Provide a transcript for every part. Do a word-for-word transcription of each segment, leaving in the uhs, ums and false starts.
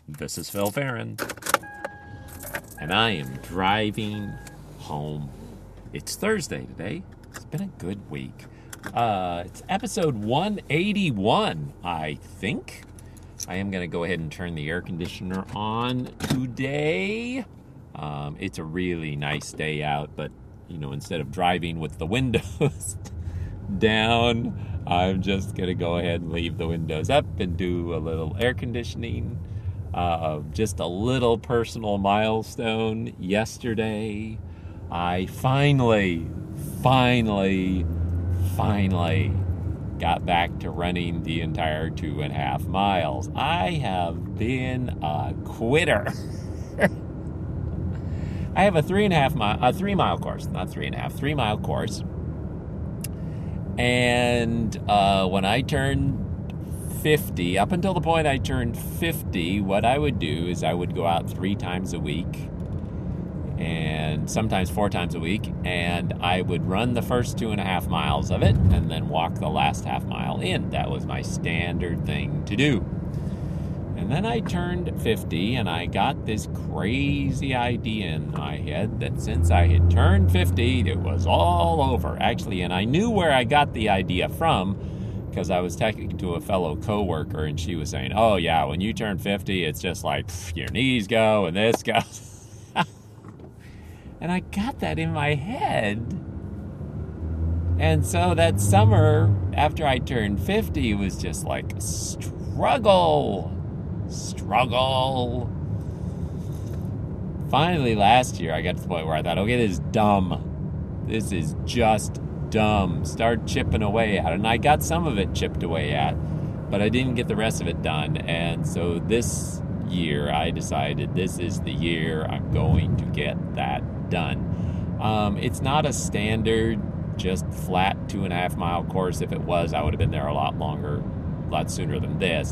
This is Phil Farron, and I am driving home. It's Thursday today. It's been a good week. Uh, it's episode one eighty-one, I think. I am going to go ahead and turn the air conditioner on today. Um, it's a really nice day out, but, you know, instead of driving with the windows down, I'm just going to go ahead and leave the windows up and do a little air conditioning. Uh, just a little personal milestone. Yesterday, I finally, finally, finally got back to running the entire two and a half miles. I have been a quitter. I have a three and a half mile, a three mile course, not three and a half, three mile course. And uh, when I turned fifty, up until the point I turned fifty, what I would do is I would go out three times a week and sometimes four times a week, and I would run the first two and a half miles of it and then walk the last half mile in. That was my standard thing to do. And then I turned fifty, and I got this crazy idea in my head that since I had turned fifty, it was all over. Actually, and I knew where I got the idea from, because I was talking to a fellow coworker, and she was saying, oh yeah, when you turn fifty, it's just like pff, your knees go and this goes. And I got that in my head. And so that summer after I turned fifty, it was just like struggle, struggle. Finally last year, I got to the point where I thought, okay, this is dumb. This is just dumb. Start chipping away at it. And I got some of it chipped away at, but I didn't get the rest of it done. And so this year I decided this is the year I'm going to get that done. Um, it's not a standard just flat two and a half mile course. If it was, I would have been there a lot longer, a lot sooner than this.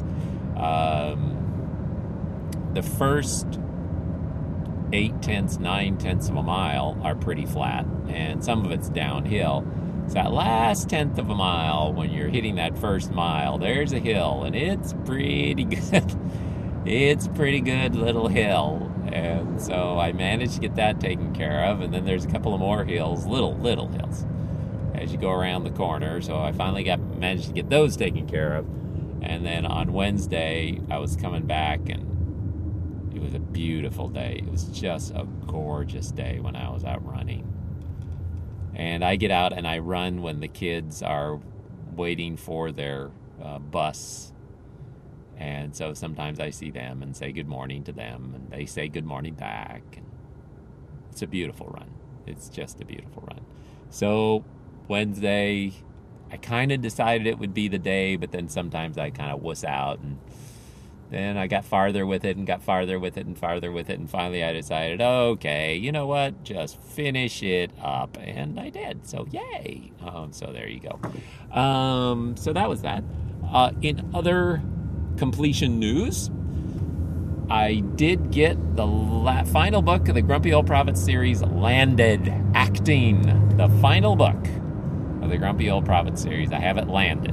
Um, the first eight tenths, nine tenths of a mile are pretty flat, and some of it's downhill. It's that last tenth of a mile, when you're hitting that first mile, there's a hill, and it's pretty good. It's a pretty good little hill. And so I managed to get that taken care of, and then there's a couple of more hills, little, little hills, as you go around the corner. So I finally got managed to get those taken care of. And then on Wednesday, I was coming back, and it was a beautiful day. It was just a gorgeous day when I was out running. And I get out and I run when the kids are waiting for their uh, bus. And so sometimes I see them and say good morning to them, and they say good morning back. And it's a beautiful run. It's just a beautiful run. So Wednesday, I kind of decided it would be the day, but then sometimes I kind of wuss out, and then I got farther with it and got farther with it and farther with it, and finally I decided, okay, you know what, just finish it up, and I did. So yay! Um, so there you go. Um, so that was that. Uh, in other completion news, I did get the la- final book of the Grumpy Old Prophet series landed. Acting, the final book of the Grumpy Old Prophet series. I have it landed.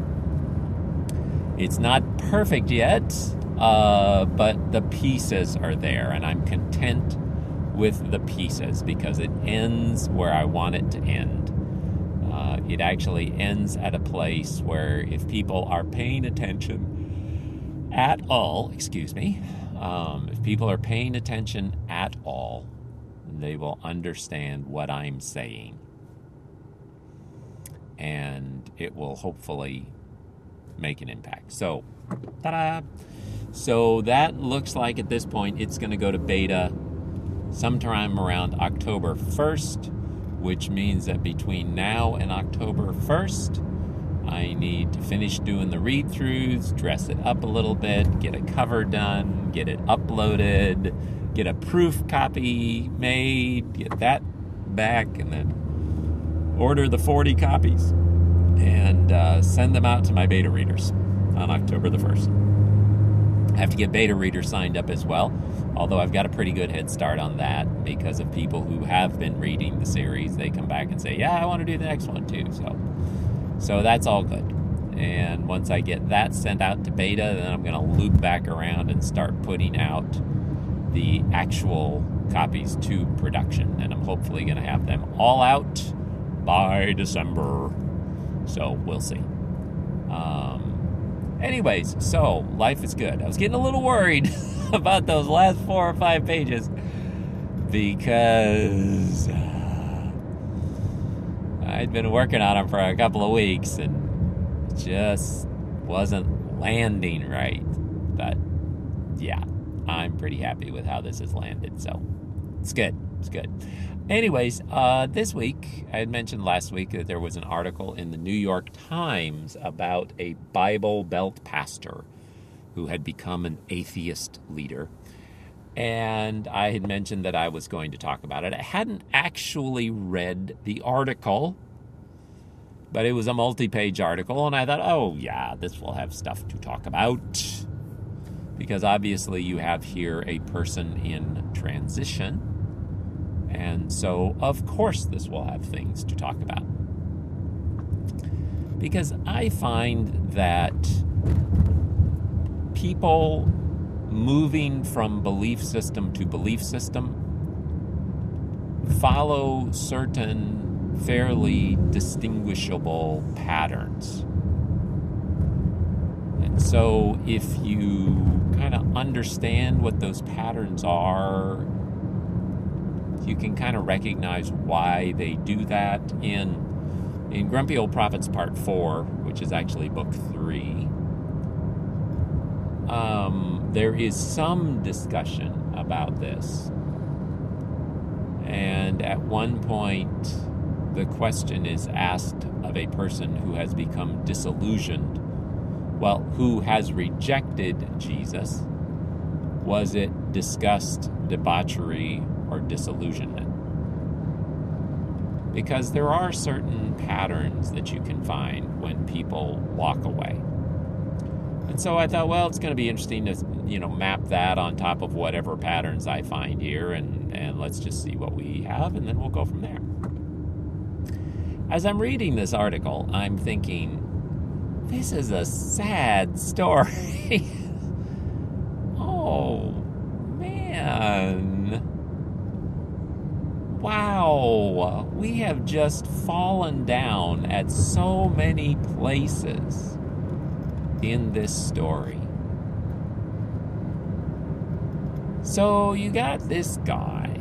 It's not perfect yet, uh, but the pieces are there, and I'm content with the pieces because it ends where I want it to end. Uh, it actually ends at a place where if people are paying attention at all, excuse me, um, if people are paying attention at all, they will understand what I'm saying. And it will hopefully make an impact. So, ta-da! So that looks like at this point it's going to go to beta sometime around October first, which means that between now and October first, I need to finish doing the read-throughs, dress it up a little bit, get a cover done, get it uploaded, get a proof copy made, get that back, and then order the forty copies and uh, send them out to my beta readers on October the first. I have to get beta readers signed up as well, although I've got a pretty good head start on that because of people who have been reading the series. They come back and say, yeah, I want to do the next one too. So, so that's all good. And once I get that sent out to beta, then I'm going to loop back around and start putting out the actual copies to production. And I'm hopefully going to have them all out by December. So we'll see. Um, anyways, so life is good. I was getting a little worried about those last four or five pages because I'd been working on them for a couple of weeks and it just wasn't landing right. But yeah, I'm pretty happy with how this has landed. So it's good. It's good. Anyways, uh, this week, I had mentioned last week that there was an article in the New York Times about a Bible Belt pastor who had become an atheist leader. And I had mentioned that I was going to talk about it. I hadn't actually read the article, but it was a multi-page article, and I thought, oh, yeah, this will have stuff to talk about. Because obviously you have here a person in transition. And so, of course, this will have things to talk about. Because I find that people moving from belief system to belief system follow certain fairly distinguishable patterns. And so if you kind of understand what those patterns are, you can kind of recognize why they do that. In in Grumpy Old Prophets Part four, which is actually book three, um, there is some discussion about this. And at one point, the question is asked of a person who has become disillusioned. Well, who has rejected Jesus. Was it disgust, debauchery, or disillusionment? Because there are certain patterns that you can find when people walk away. And so I thought, well, it's going to be interesting to, you know, map that on top of whatever patterns I find here, and, and let's just see what we have, and then we'll go from there. As I'm reading this article, I'm thinking, this is a sad story. Oh, man. Wow. We have just fallen down at so many places in this story. So you got this guy,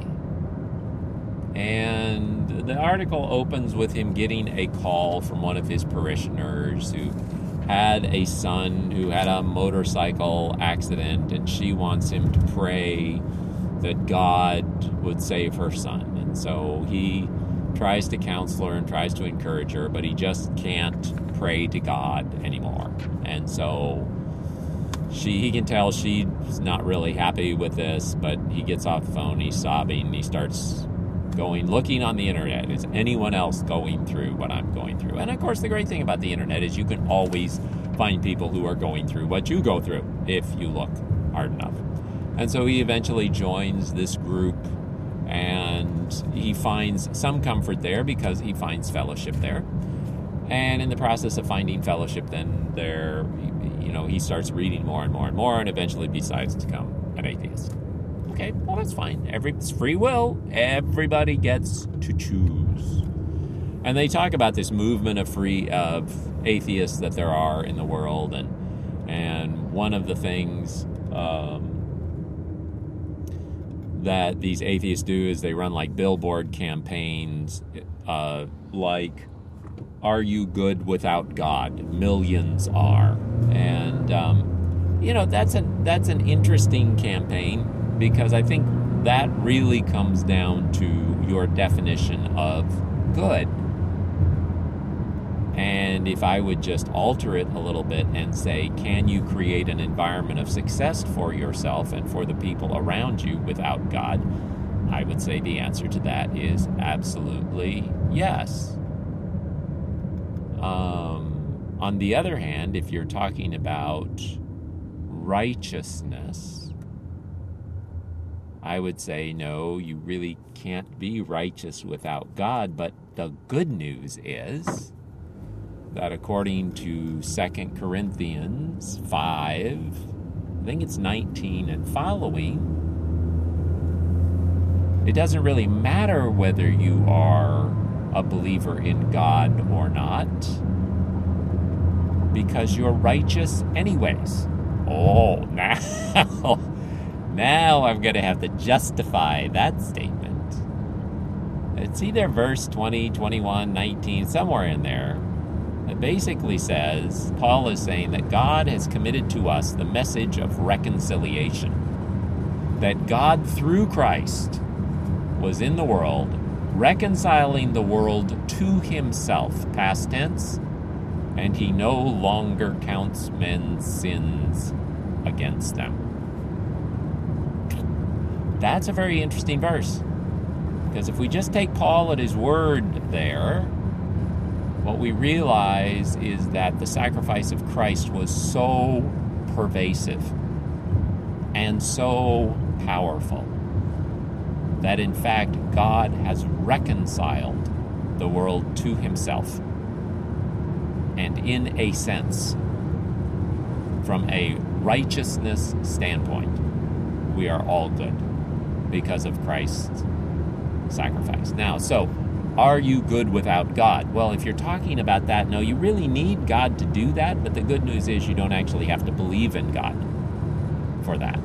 and the article opens with him getting a call from one of his parishioners who had a son who had a motorcycle accident, and she wants him to pray that God would save her son. And so he tries to counsel her and tries to encourage her, but he just can't pray to God anymore. And so she, he can tell she's not really happy with this, but he gets off the phone, he's sobbing, and he starts going, looking on the internet. Is anyone else going through what I'm going through? And of course, the great thing about the internet is you can always find people who are going through what you go through if you look hard enough. And so he eventually joins this group, and he finds some comfort there because he finds fellowship there. And in the process of finding fellowship, then there, you know, he starts reading more and more and more, and eventually decides to become an atheist. Okay, well, that's fine. Every, it's free will. Everybody gets to choose. And they talk about this movement of free of atheists that there are in the world, and and one of the things um, that these atheists do is they run like billboard campaigns, uh, like, "Are you good without God? Millions are." And um, you know, that's an that's an interesting campaign, because I think that really comes down to your definition of good. And if I would just alter it a little bit and say, can you create an environment of success for yourself and for the people around you without God? I would say the answer to that is absolutely yes. Um, on the other hand, if you're talking about righteousness, I would say, no, you really can't be righteous without God. But the good news is that according to Second Corinthians five, I think it's nineteen and following, it doesn't really matter whether you are a believer in God or not, because you're righteous anyways. Oh, now, now I'm going to have to justify that statement. It's either verse twenty, twenty-one, nineteen, somewhere in there. It basically says, Paul is saying that God has committed to us the message of reconciliation. That God, through Christ, was in the world, reconciling the world to himself, past tense, and he no longer counts men's sins against them. That's a very interesting verse. Because if we just take Paul at his word there, what we realize is that the sacrifice of Christ was so pervasive and so powerful that in fact God has reconciled the world to himself. And in a sense, from a righteousness standpoint, we are all good because of Christ's sacrifice. Now, so, are you good without God? Well, if you're talking about that, no, you really need God to do that, but the good news is you don't actually have to believe in God for that.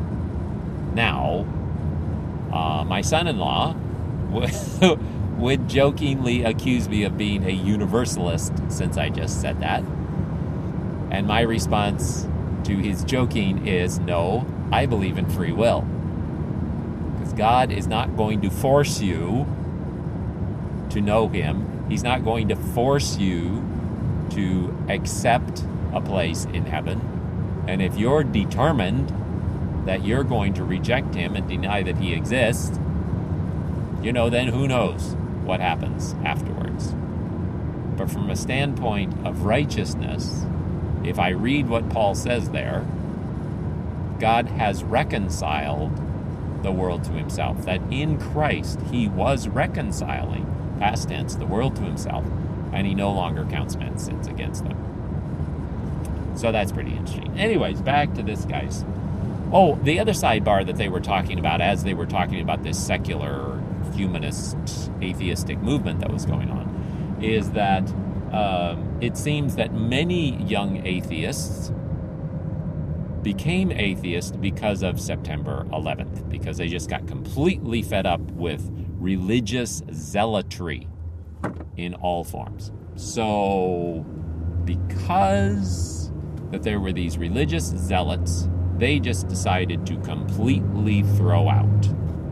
Now, uh, my son-in-law would, would jokingly accuse me of being a universalist since I just said that. And my response to his joking is, no, I believe in free will. Because God is not going to force you to know him. He's not going to force you to accept a place in heaven. And if you're determined that you're going to reject him and deny that he exists, you know, then who knows what happens afterwards. But from a standpoint of righteousness, if I read what Paul says there, God has reconciled the world to himself. That in Christ he was reconciling, past tense, the world to himself, and he no longer counts men's sins against them. So that's pretty interesting. Anyways, back to this, guys. Oh, the other sidebar that they were talking about as they were talking about this secular, humanist, atheistic movement that was going on is that um, it seems that many young atheists became atheists because of September eleventh, because they just got completely fed up with religious zealotry in all forms. So, because that there were these religious zealots, they just decided to completely throw out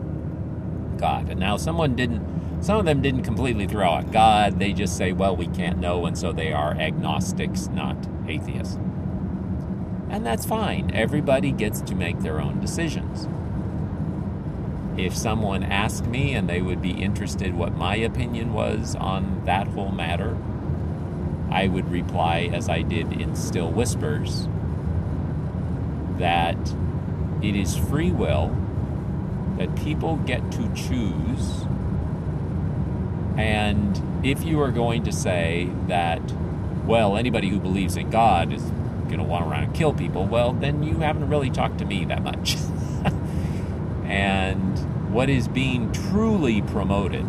God. And now someone didn't, some of them didn't completely throw out God. They just say, well, we can't know, and so they are agnostics, not atheists. And that's fine. Everybody gets to make their own decisions. If someone asked me and they would be interested what my opinion was on that whole matter, I would reply as I did in Still Whispers, that it is free will, that people get to choose, and if you are going to say that, well, anybody who believes in God is going to want to run and kill people, well, then you haven't really talked to me that much. And what is being truly promoted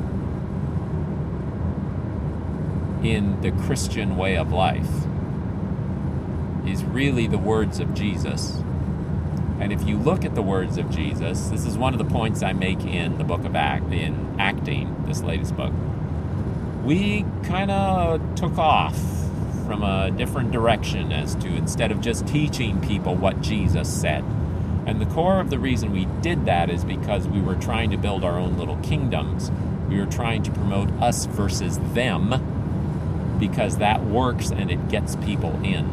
in the Christian way of life is really the words of Jesus. And if you look at the words of Jesus, this is one of the points I make in the book of Act, in Acting, this latest book. We kind of took off from a different direction as to, instead of just teaching people what Jesus said. And the core of the reason we did that is because we were trying to build our own little kingdoms. We were trying to promote us versus them, because that works and it gets people in.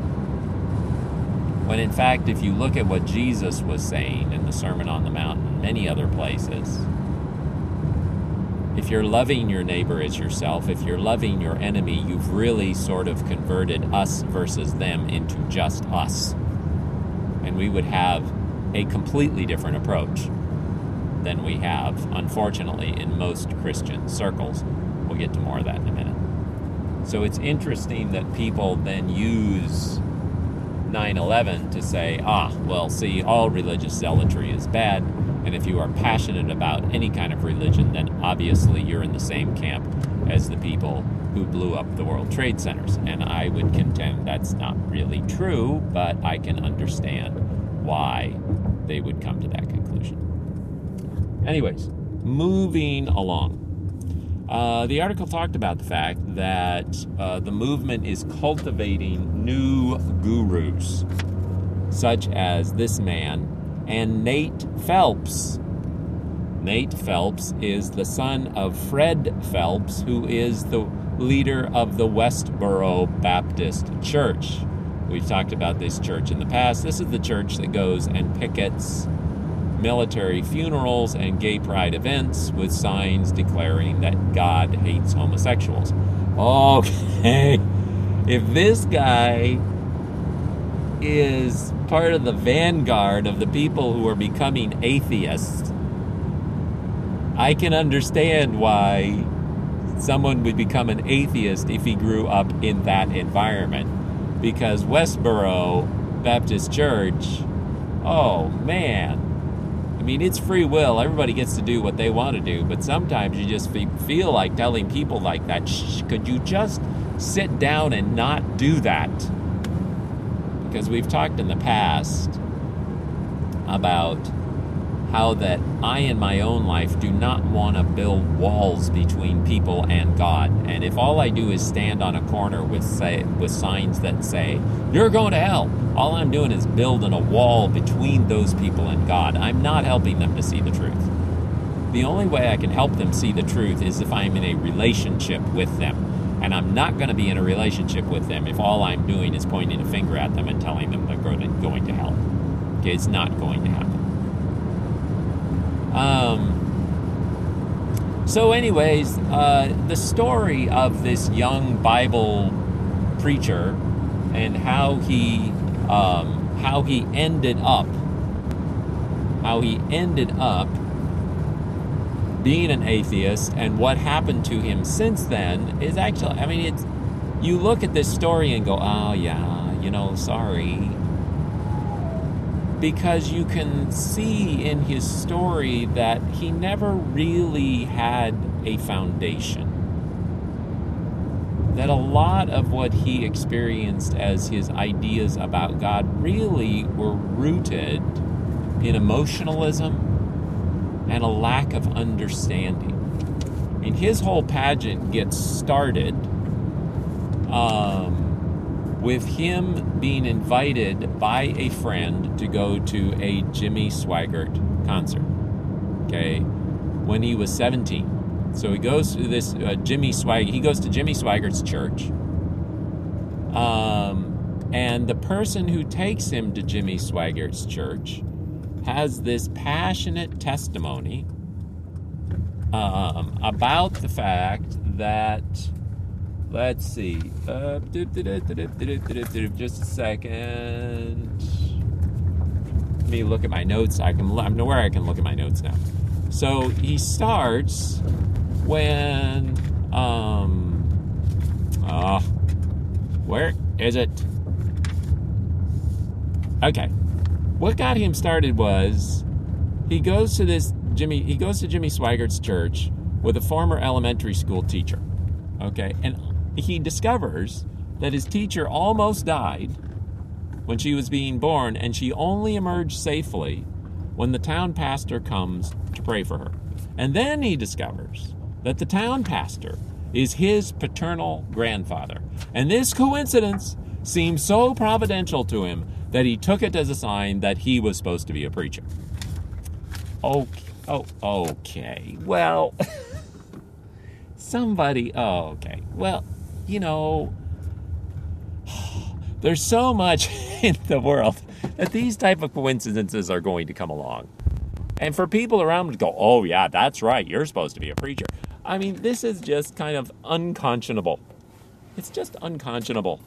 When in fact, if you look at what Jesus was saying in the Sermon on the Mount and many other places, if you're loving your neighbor as yourself, if you're loving your enemy, you've really sort of converted us versus them into just us. And we would have a completely different approach than we have, unfortunately, in most Christian circles. We'll get to more of that in a minute. So it's interesting that people then use nine eleven to say, ah, well, see, all religious zealotry is bad, and if you are passionate about any kind of religion, then obviously you're in the same camp as the people who blew up the World Trade Centers. And I would contend that's not really true, but I can understand why they would come to that conclusion. Anyways, moving along. Uh, the article talked about the fact that uh, the movement is cultivating new gurus, such as this man and Nate Phelps. Nate Phelps is the son of Fred Phelps, who is the leader of the Westboro Baptist Church. We've talked about this church in the past. This is the church that goes and pickets military funerals and gay pride events with signs declaring that God hates homosexuals. Okay, if this guy is part of the vanguard of the people who are becoming atheists, I can understand why someone would become an atheist if he grew up in that environment. Because Westboro Baptist Church, oh man, I mean, it's free will. Everybody gets to do what they want to do, but sometimes you just feel like telling people like that, shh, could you just sit down and not do that? Because we've talked in the past about how that I in my own life do not want to build walls between people and God. And if all I do is stand on a corner with say with signs that say, you're going to hell, all I'm doing is building a wall between those people and God. I'm not helping them to see the truth. The only way I can help them see the truth is if I'm in a relationship with them. And I'm not going to be in a relationship with them if all I'm doing is pointing a finger at them and telling them they're going to hell. Okay, it's not going to happen. Um, so anyways, uh, the story of this young Bible preacher and how he, um, how he ended up, how he ended up being an atheist and what happened to him since then is actually, I mean, it's, you look at this story and go, oh yeah, you know, sorry. Because you can see in his story that he never really had a foundation. That a lot of what he experienced as his ideas about God really were rooted in emotionalism and a lack of understanding. I mean, his whole pageant gets started um, with him being invited by a friend to go to a Jimmy Swaggart concert, okay, when he was seventeen. So he goes to this uh, Jimmy Swag. He goes to Jimmy Swaggart's church, um, and the person who takes him to Jimmy Swaggart's church has this passionate testimony um, about the fact that, let's see, uh, just a second. Let me look at my notes. I can. I know where I can look at my notes now. So he starts when, um, oh, where is it? Okay. What got him started was he goes to this Jimmy, he goes to Jimmy Swaggart's church with a former elementary school teacher. Okay. And he discovers that his teacher almost died when she was being born, and she only emerged safely when the town pastor comes to pray for her. And then he discovers that the town pastor is his paternal grandfather. And this coincidence seemed so providential to him that he took it as a sign that he was supposed to be a preacher. Okay. Oh, okay. Well, somebody, oh, okay. Well, you know, there's so much in the world that these type of coincidences are going to come along. And for people around to go, oh yeah, that's right, you're supposed to be a preacher. I mean, this is just kind of unconscionable. It's just unconscionable.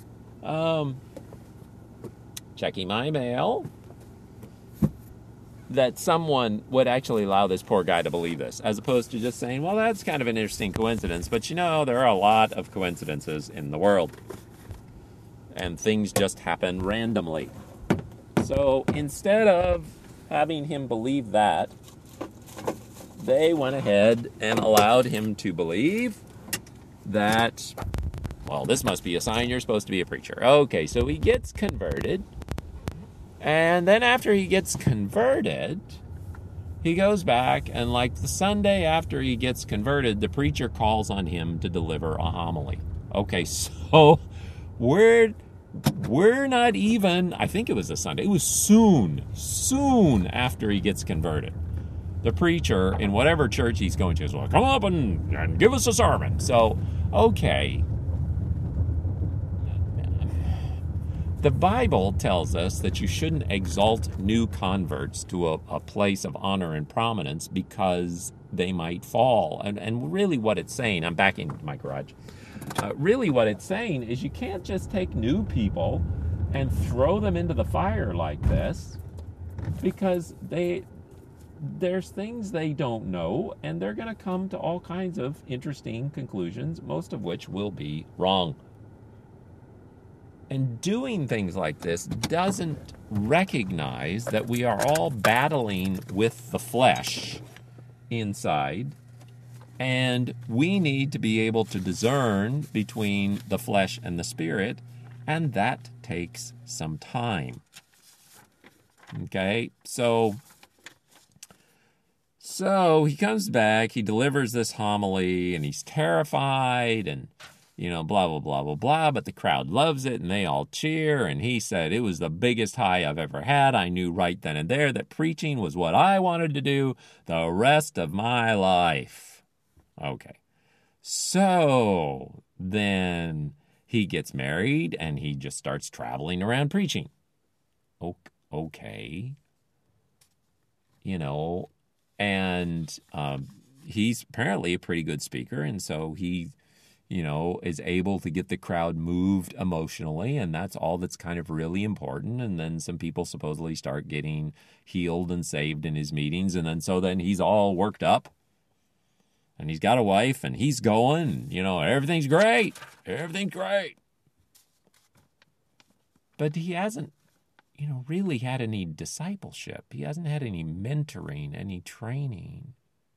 Um, checking my mail. that someone would actually allow this poor guy to believe this, as opposed to just saying, well, that's kind of an interesting coincidence, but you know, there are a lot of coincidences in the world, and things just happen randomly. So instead of having him believe that, they went ahead and allowed him to believe that, well, this must be a sign you're supposed to be a preacher. Okay, so he gets converted. And then after he gets converted, he goes back, and like the Sunday after he gets converted, the preacher calls on him to deliver a homily. Okay, so we're, we're not even, I think it was a Sunday, it was soon, soon after he gets converted. The preacher, in whatever church he's going to, is like, come up and, and give us a sermon. So, okay. The Bible tells us that you shouldn't exalt new converts to a, a place of honor and prominence because they might fall. And, and really what it's saying, I'm back in my garage, uh, really what it's saying is you can't just take new people and throw them into the fire like this, because they there's things they don't know, and they're going to come to all kinds of interesting conclusions, most of which will be wrong. And doing things like this doesn't recognize that we are all battling with the flesh inside, and we need to be able to discern between the flesh and the spirit, and that takes some time. Okay, so so he comes back, he delivers this homily, and he's terrified, and you know, blah, blah, blah, blah, blah, but the crowd loves it, and they all cheer, and he said, it was the biggest high I've ever had. I knew right then and there that preaching was what I wanted to do the rest of my life. Okay. So then he gets married, and he just starts traveling around preaching. Okay. You know, and um, he's apparently a pretty good speaker, and so he... you know, is able to get the crowd moved emotionally, and that's all that's kind of really important. And then some people supposedly start getting healed and saved in his meetings, and then so then he's all worked up, and he's got a wife, and he's going, you know, everything's great, everything's great. But he hasn't, you know, really had any discipleship. He hasn't had any mentoring, any training.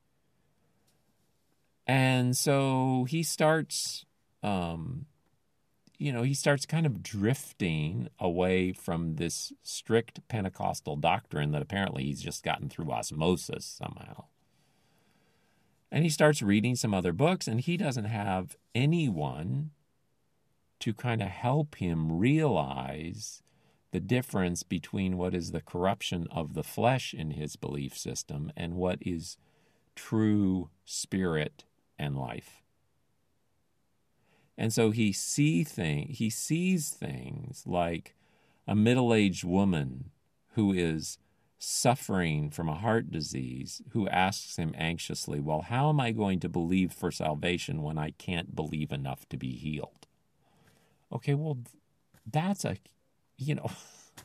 And so he starts, um, you know, he starts kind of drifting away from this strict Pentecostal doctrine that apparently he's just gotten through osmosis somehow. And he starts reading some other books, and he doesn't have anyone to kind of help him realize the difference between what is the corruption of the flesh in his belief system and what is true spirit and life. And so he see thing, he sees things like a middle-aged woman who is suffering from a heart disease, who asks him anxiously, well, how am I going to believe for salvation when I can't believe enough to be healed? Okay, well, that's a, you know...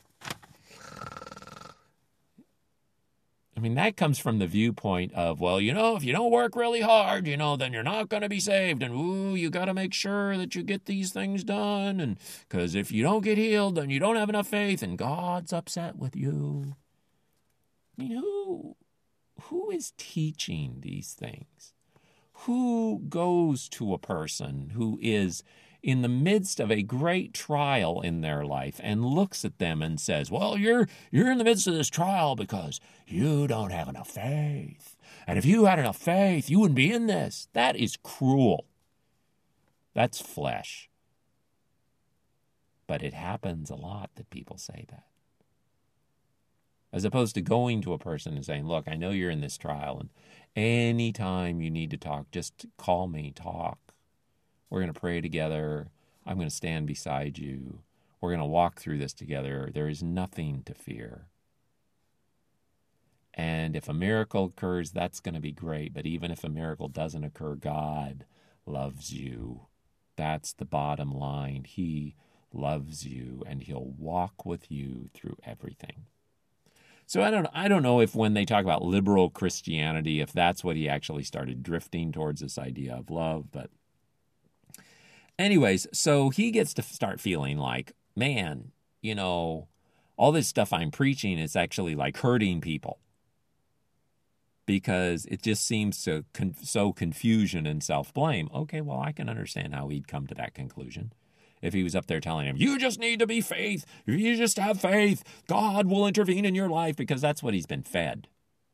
I mean, that comes from the viewpoint of, well, you know, if you don't work really hard, you know, then you're not going to be saved. And, ooh, you got to make sure that you get these things done. And because if you don't get healed, then you don't have enough faith, and God's upset with you. I mean, who, who is teaching these things? Who goes to a person who is in the midst of a great trial in their life and looks at them and says, well, you're you're in the midst of this trial because you don't have enough faith. And if you had enough faith, you wouldn't be in this. That is cruel. That's flesh. But it happens a lot that people say that. As opposed to going to a person and saying, look, I know you're in this trial, and anytime you need to talk, just call me, talk. We're going to pray together. I'm going to stand beside you. We're going to walk through this together. There is nothing to fear. And if a miracle occurs, that's going to be great. But even if a miracle doesn't occur, God loves you. That's the bottom line. He loves you, and he'll walk with you through everything. So I don't I don't know if when they talk about liberal Christianity, if that's what he actually started drifting towards, this idea of love. But anyways, so he gets to start feeling like, man, you know, all this stuff I'm preaching is actually like hurting people, because it just seems so, so confusion and self-blame. Okay, well, I can understand how he'd come to that conclusion. If he was up there telling him, you just need to be faith, you just have faith, God will intervene in your life, because that's what he's been fed.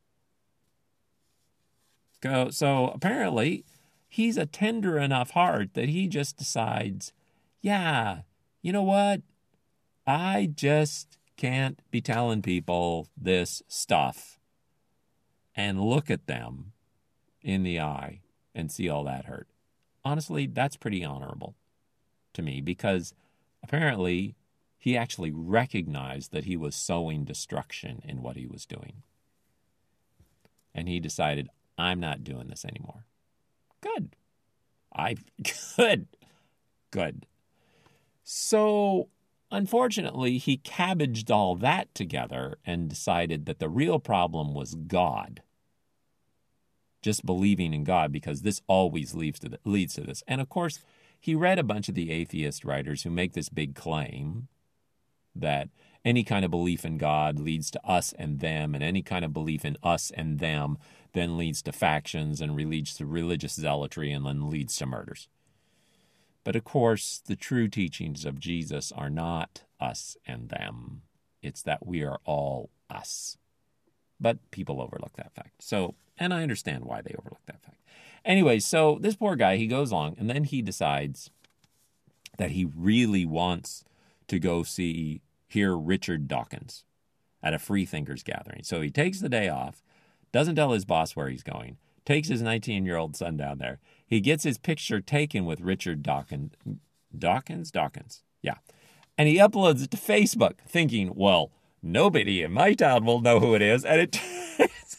So, so apparently, he's a tender enough heart that he just decides, yeah, you know what? I just can't be telling people this stuff and look at them in the eye and see all that hurt. Honestly, that's pretty honorable to me, because apparently he actually recognized that he was sowing destruction in what he was doing. And he decided, I'm not doing this anymore. Good. I, good. Good. So, unfortunately, he cabbaged all that together and decided that the real problem was God. Just believing in God, because this always leads to, the, leads to this. And of course, he read a bunch of the atheist writers who make this big claim that any kind of belief in God leads to us and them, and any kind of belief in us and them then leads to factions and leads to religious zealotry and then leads to murders. But of course, the true teachings of Jesus are not us and them. It's that we are all us. But people overlook that fact. So, and I understand why they overlook that fact. Anyway, so this poor guy, he goes along, and then he decides that he really wants to go see, hear Richard Dawkins at a Free Thinkers gathering. So he takes the day off, doesn't tell his boss where he's going, takes his nineteen-year-old son down there. He gets his picture taken with Richard Dawkins. Dawkins? Dawkins. Yeah. And he uploads it to Facebook, thinking, well, nobody in my town will know who it is. And it turns...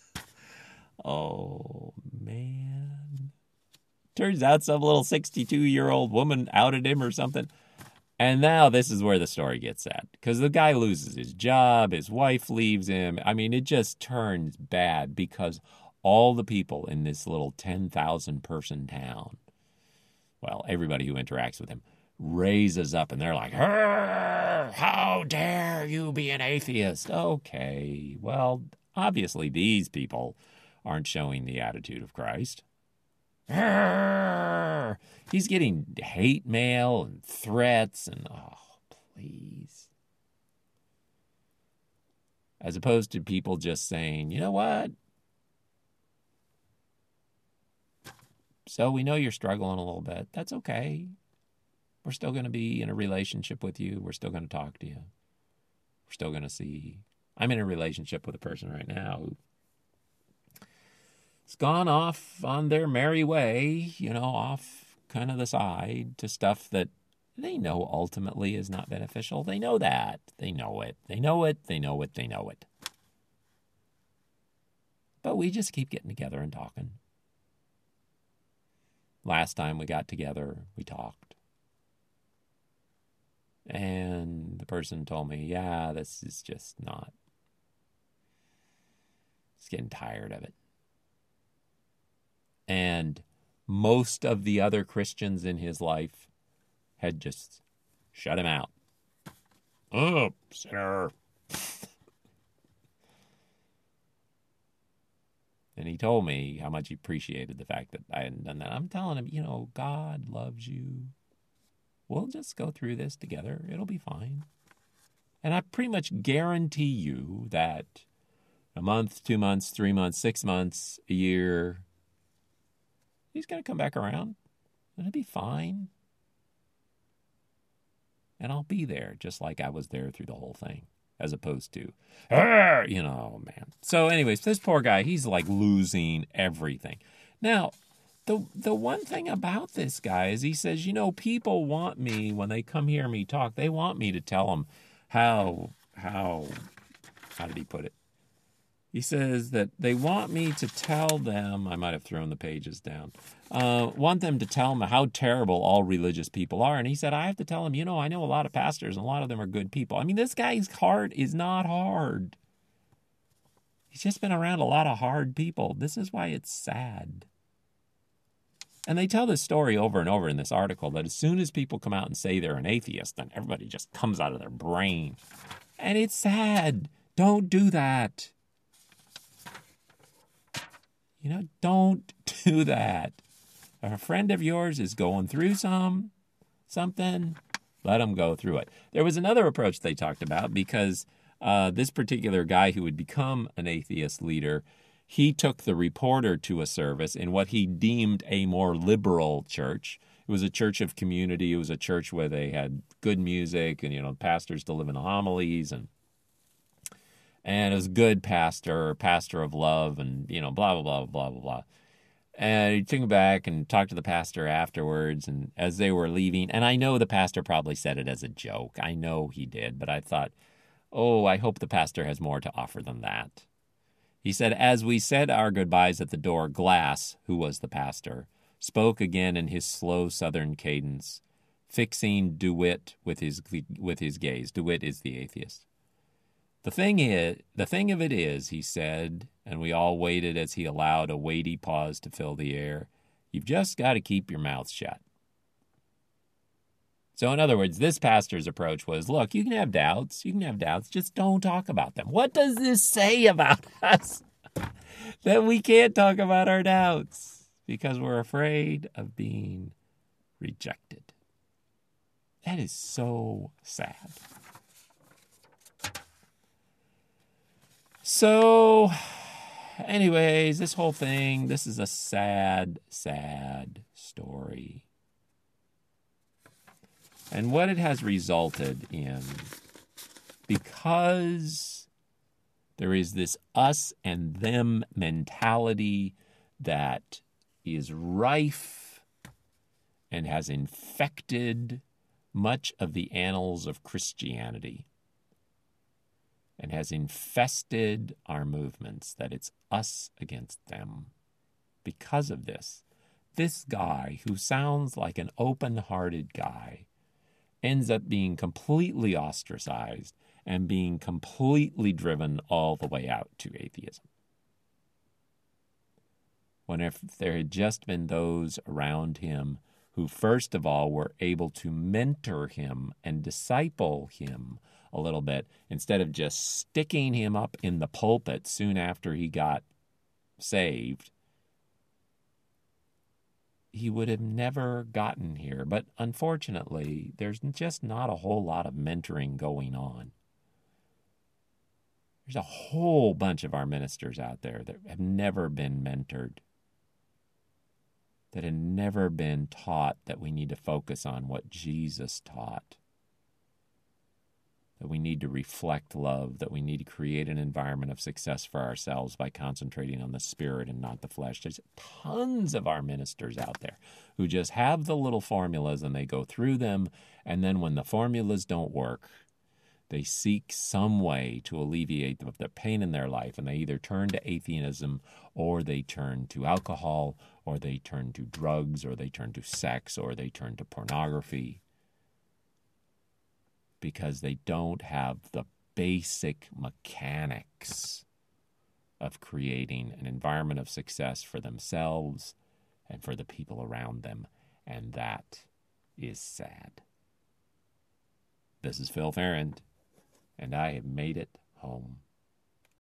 oh, man. Turns out some little sixty-two-year-old woman outed him or something. And now this is where the story gets sad, because the guy loses his job, his wife leaves him. I mean, it just turns bad, because all the people in this little ten thousand person town, well, everybody who interacts with him, raises up, and they're like, how dare you be an atheist? Okay, well, obviously these people aren't showing the attitude of Christ. He's getting hate mail and threats and, oh, please. As opposed to people just saying, you know what? So we know you're struggling a little bit. That's okay. We're still going to be in a relationship with you. We're still going to talk to you. We're still going to see. I'm in a relationship with a person right now who has gone off on their merry way, you know, off kind of the side to stuff that they know ultimately is not beneficial. They know that. They know it. They know it. They know it. They know it. But we just keep getting together and talking. Last time we got together, we talked. And the person told me, yeah, this is just not. It's getting tired of it. And most of the other Christians in his life had just shut him out. Oh, sinner. And he told me how much he appreciated the fact that I hadn't done that. I'm telling him, you know, God loves you. We'll just go through this together. It'll be fine. And I pretty much guarantee you that a month, two months, three months, six months, a year, he's going to come back around. And it'll be fine. And I'll be there just like I was there through the whole thing. As opposed to, you know, man. So anyways, this poor guy, he's like losing everything. Now, the the one thing about this guy is he says, you know, people want me, when they come hear me talk, they want me to tell them how, how, how did he put it? He says that they want me to tell them, I might have thrown the pages down, uh, want them to tell them how terrible all religious people are. And he said, I have to tell them, you know, I know a lot of pastors and a lot of them are good people. I mean, this guy's heart is not hard. He's just been around a lot of hard people. This is why it's sad. And they tell this story over and over in this article that as soon as people come out and say they're an atheist, then everybody just comes out of their brain. And it's sad. Don't do that. You know, don't do that. If a friend of yours is going through some something, let them go through it. There was another approach they talked about because uh, this particular guy who would become an atheist leader, he took the reporter to a service in what he deemed a more liberal church. It was a church of community. It was a church where they had good music and, you know, pastors delivering the homilies and and it was a good pastor, pastor of love and, you know, blah, blah, blah, blah, blah, blah. And he took him back and talked to the pastor afterwards and as they were leaving. And I know the pastor probably said it as a joke. I know he did. But I thought, oh, I hope the pastor has more to offer than that. He said, as we said our goodbyes at the door, Glass, who was the pastor, spoke again in his slow southern cadence, fixing DeWitt with his with his gaze. DeWitt is the atheist. The thing is, the thing of it is, he said, and we all waited as he allowed a weighty pause to fill the air, you've just got to keep your mouth shut. So in other words, this pastor's approach was, look, you can have doubts, you can have doubts, just don't talk about them. What does this say about us? That we can't talk about our doubts because we're afraid of being rejected. That is so sad. So, anyways, this whole thing, this is a sad, sad story. And what it has resulted in, because there is this us and them mentality that is rife and has infected much of the annals of Christianity and has infested our movements, that it's us against them. Because of this, this guy who sounds like an open-hearted guy ends up being completely ostracized and being completely driven all the way out to atheism. When if there had just been those around him who, first of all, were able to mentor him and disciple him a little bit, instead of just sticking him up in the pulpit soon after he got saved, he would have never gotten here. But unfortunately, there's just not a whole lot of mentoring going on. There's a whole bunch of our ministers out there that have never been mentored, that have never been taught that we need to focus on what Jesus taught, that we need to reflect love, that we need to create an environment of success for ourselves by concentrating on the spirit and not the flesh. There's tons of our ministers out there who just have the little formulas and they go through them, and then when the formulas don't work, they seek some way to alleviate the pain in their life, and they either turn to atheism, or they turn to alcohol, or they turn to drugs, or they turn to sex, or they turn to pornography, because they don't have the basic mechanics of creating an environment of success for themselves and for the people around them. And that is sad. This is Phil Ferrand, and I have made it home.